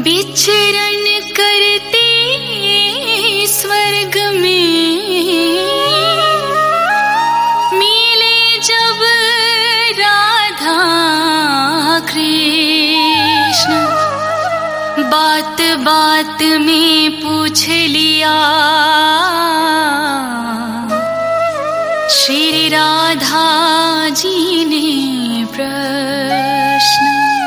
विचरण करते स्वर्ग में, मिले जब राधा कृष्ण, बात बात में पूछ लिया श्री राधा जी ने प्रश्न।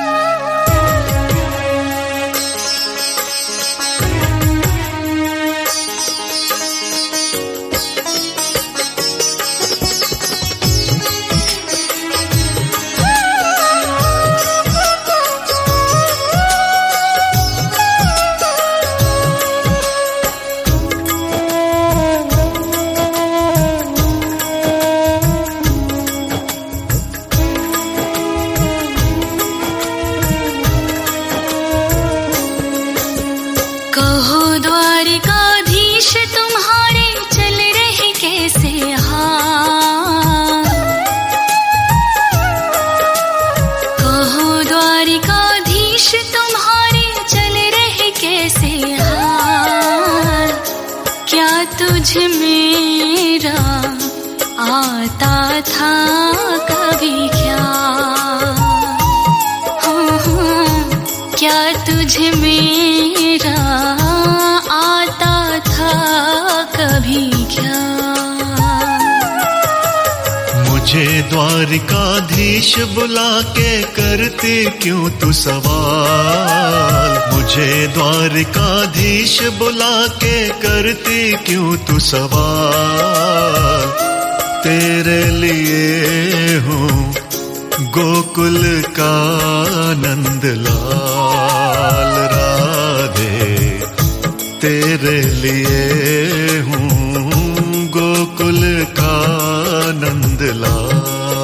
तुझ मेरा आता था कभी ख्याल, क्या तुझ मेरा आता था कभी ख्याल। मुझे द्वारिकाधीश बुला के करते क्यों तू सवाल, मुझे द्वारिकाधीश बुला के करती क्यों तू सवाल। तेरे लिए हूँ गोकुल का नंद लाल राधे, तेरे लिए हूँ गोकुल का नंद लाल।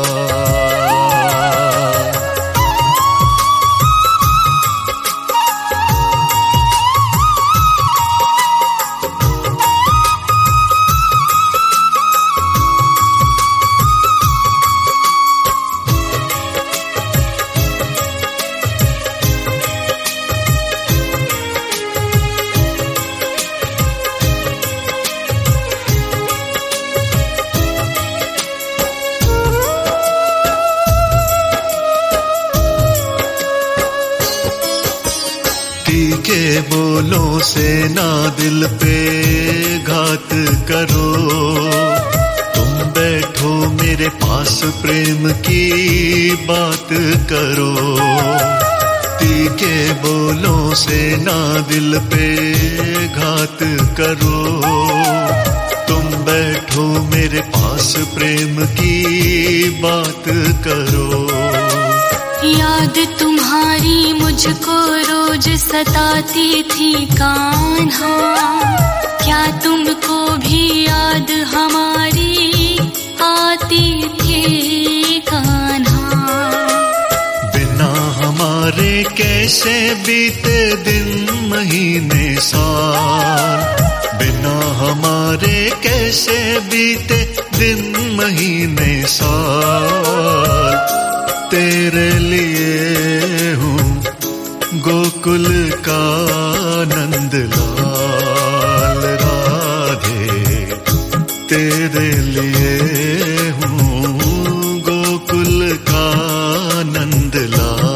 तीखे बोलों से ना दिल पे घात करो, तुम बैठो मेरे पास प्रेम की बात करो। तीखे बोलों से ना दिल पे घात करो, तुम बैठो मेरे पास प्रेम की बात करो। याद तुम्हारी मुझको रोज सताती थी कान्हा, क्या तुमको भी याद हमारी आती थी कान्हा। बिना हमारे कैसे बीते दिन महीने साल, बिना हमारे कैसे बीते दिन महीने साल। तेरे लिए हूँ गोकुल का नंद लाल राधे, तेरे लिए हूँ गोकुल का नंद लाल।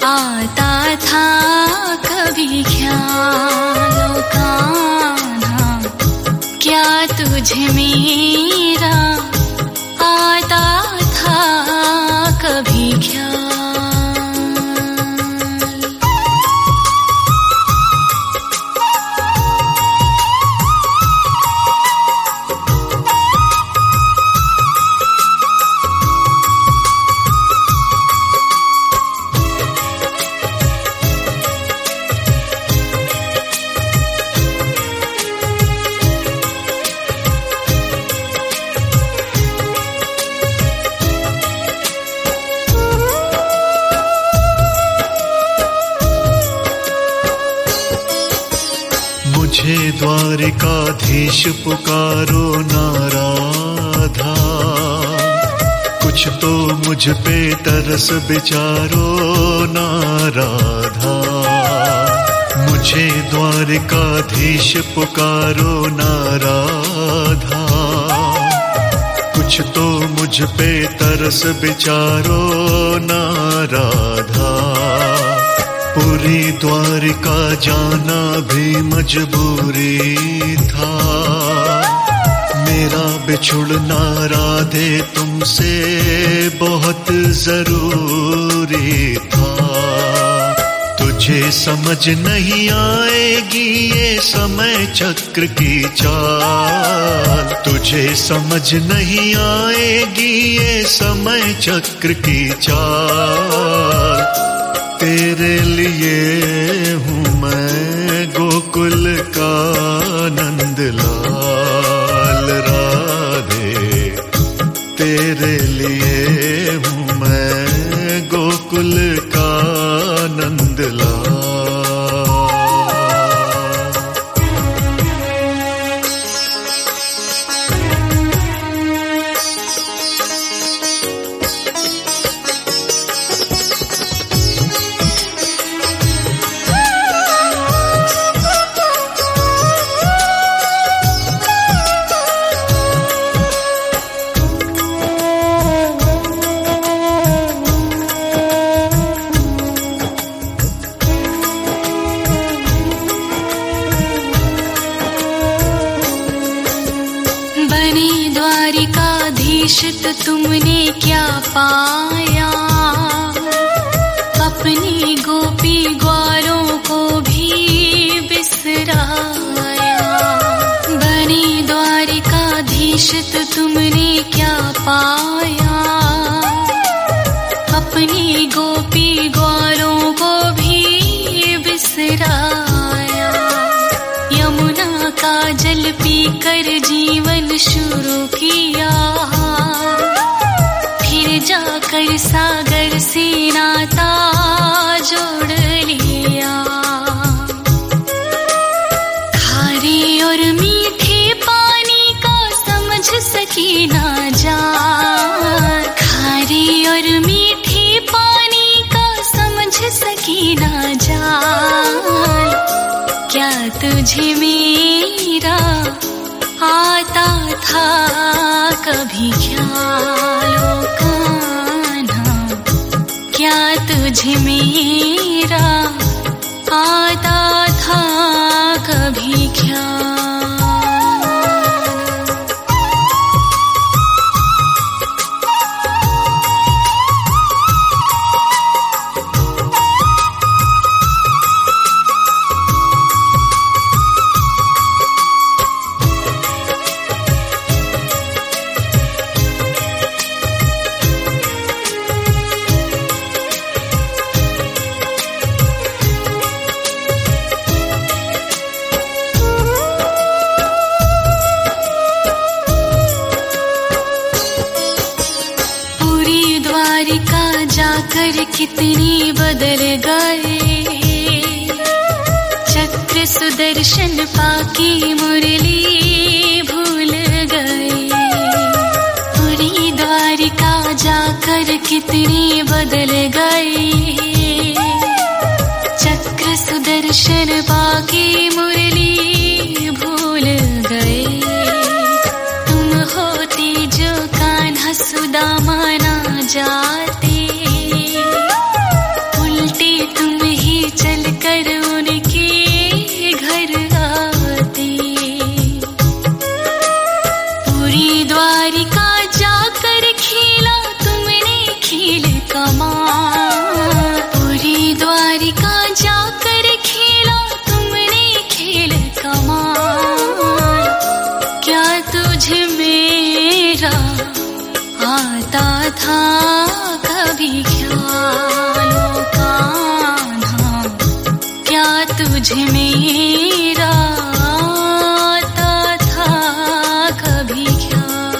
आता था कभी ख्याल ओ कान्हा, क्या तुझे मेरा आता था कभी ख्याल। मुझे द्वारिकाधीश पुकारो ना राधा, कुछ तो मुझ पे तरस विचारो ना राधा। मुझे द्वारिकाधीश पुकारो ना राधा, कुछ तो मुझ पे तरस विचारो ना राधा। पूरी द्वारिका जाना भी मजबूरी था, मेरा बिछुड़ना राधे तुमसे बहुत जरूरी था। तुझे समझ नहीं आएगी ये समय चक्र की चाल, तुझे समझ नहीं आएगी ये समय चक्र की चाल। तेरे लिए हूँ मैं गोकुल का नंदलाल राधे, तेरे लिए हूँ मैं गोकुल का नंदलाल। तो तुमने क्या पाया, अपनी गोपी ग्वारों को भी बिसराया। बनी द्वारिकाधीश तो तुमने क्या पाया, अपनी गोपी ग्वारों को भी बिसराया। यमुना का जल पीकर जीवन शुरू किया, जाकर सागर से नाता जोड़ लिया। खारे और मीठे पानी का समझ सकी ना जान, खारे और मीठे पानी का समझ सकी ना जान। क्या तुझे मेरा आता था कभी ख्याल ओ कान्हा, क्या तुझे मेरा आता था कभी ख्याल। जाकर कितने बदल गए, चक्र सुदर्शन पाकी मुरली भूल गए। पूरी द्वारिका जाकर कितने बदल गए, चक्र सुदर्शन पाकी मुरली भूल गए। तुम होते जो कान्हा सुदामा ना जाते, उल्टे था कभी ख्याल ओ कान्हा, क्या तुझे मेरा आता था कभी ख्याल।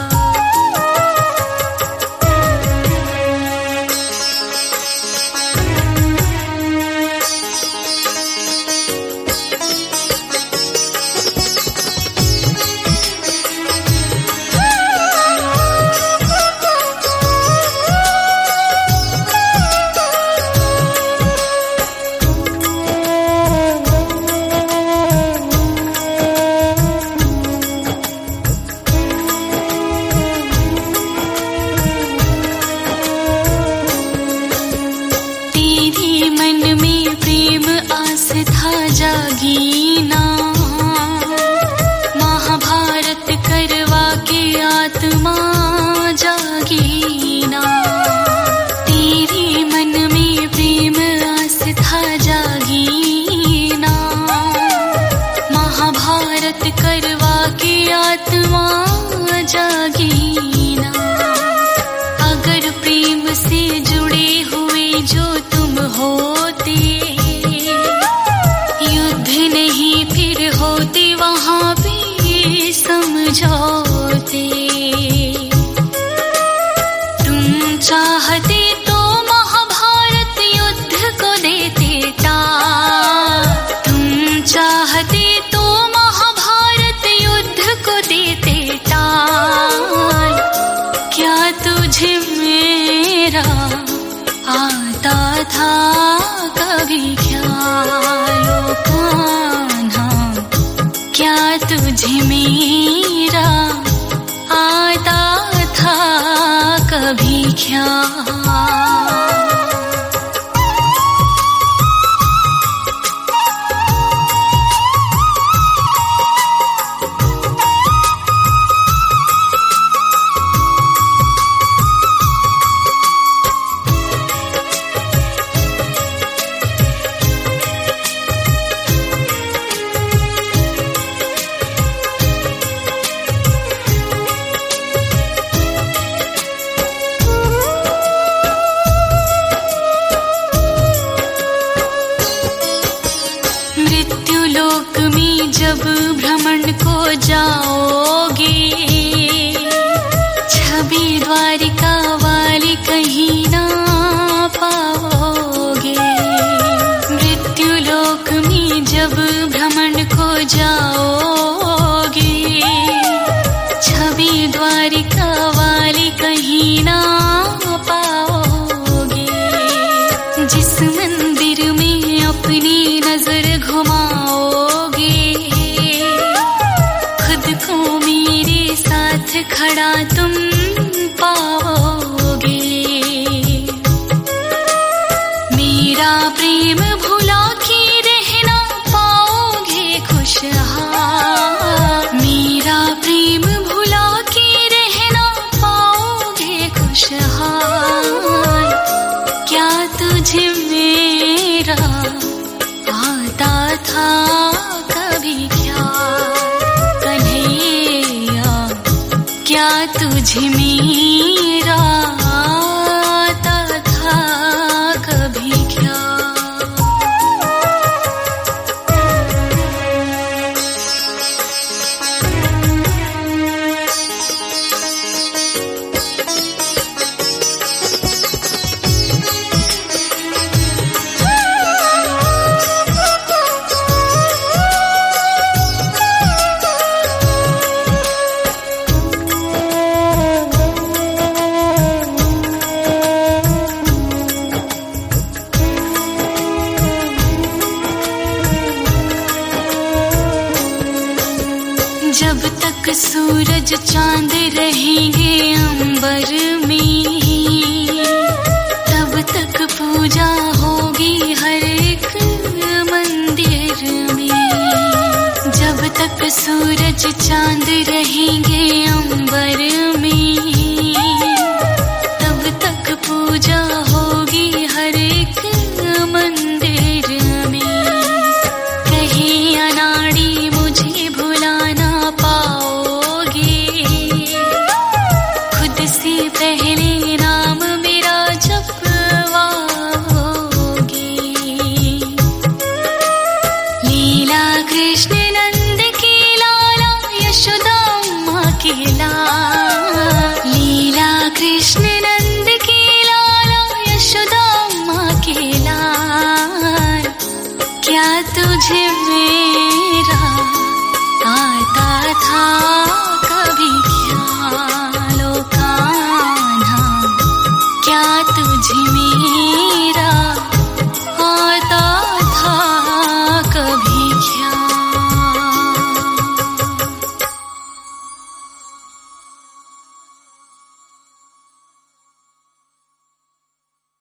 मन में प्रेम आस था जागी ना, महाभारत करवा के आत्मा जागी ना। तेरे मन में प्रेम आस था जागी ना, महाभारत करवा के आत्मा जागी ना। अगर प्रेम से जुड़े हुए जो तुम होते, युद्ध नहीं फिर होते वहां भी समझौते। तुम चाहते तो महाभारत युद्ध को देते टाल, तुम चाहते तो महाभारत युद्ध को देते टाल। क्या तुझे मेरा आता था कभी ख्याल ओ कान्हा, क्या तुझे मेरा आता था कभी ख्याल। मृत्युलोक में जब भ्रमण को जाओगे, छवि द्वारिका वाली कहीं ना पाओगे। मृत्युलोक में जब भ्रमण को जाओगे, छवि द्वारिका वाली कहीं ना पाओगे। जिस मंदिर में अपनी नजर घुमाओगे, खुद को मेरे साथ खड़ा तुम पाओगे। मेरा प्रेम भुला के रहना पाओगे खुशहाल, मेरा प्रेम भुला के रहना पाओगे खुशहाल। क्या तुझे मेरा आता था कभी ख्याल कन्हैया, क्या तुझे मेरा आता था कभी ख्याल। जब तक सूरज चांद रहेंगे अंबर में, तब तक पूजा होगी हर एक मंदिर में। जब तक सूरज चांद रहेंगे अंबर में, तब तक पूजा होगी हर एक मंदिर में। कहीं अनाड़ी मुझे भुलाना पाओगे, खुद से पहले कृष्ण नंद की लाला यशोदा माँ की लाल, लीला कृष्ण नंद की लाला यशोदा माँ की लाल, क्या तुझे